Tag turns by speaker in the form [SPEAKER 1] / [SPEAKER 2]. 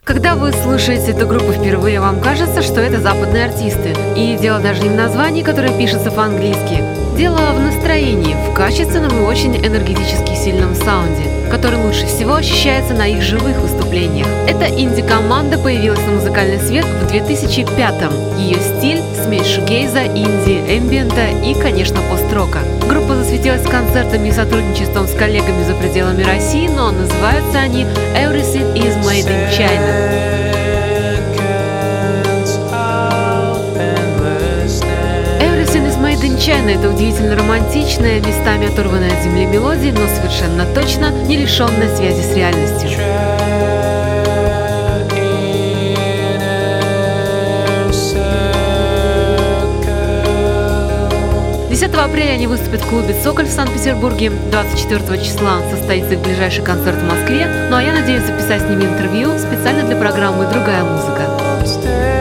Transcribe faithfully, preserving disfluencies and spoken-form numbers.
[SPEAKER 1] Когда вы слушаете эту группу впервые, вам кажется, что это западные артисты. И дело даже не в названии, которое пишется по-английски. Дело в настроении, в качественном и очень энергетически сильном саунде, который лучше всего ощущается на их живых выступлениях. Эта инди-команда появилась на музыкальный свет в две тысячи пятом. Ее стиль – смесь шугейза, инди, эмбиента и, конечно, пост-рока. Группа засветилась концертами и сотрудничеством с коллегами за пределами России, но называются они Everything is Made in China. Everything is Made in China — это удивительно романтичная, местами оторванная от земли мелодия, но совершенно точно не лишенная связи с реальностью. десятого апреля они выступят в клубе «Цоколь» в Санкт-Петербурге. двадцать четвёртого числа состоится их ближайший концерт в Москве. Ну а я надеюсь записать с ними интервью специально для программы «Другая музыка».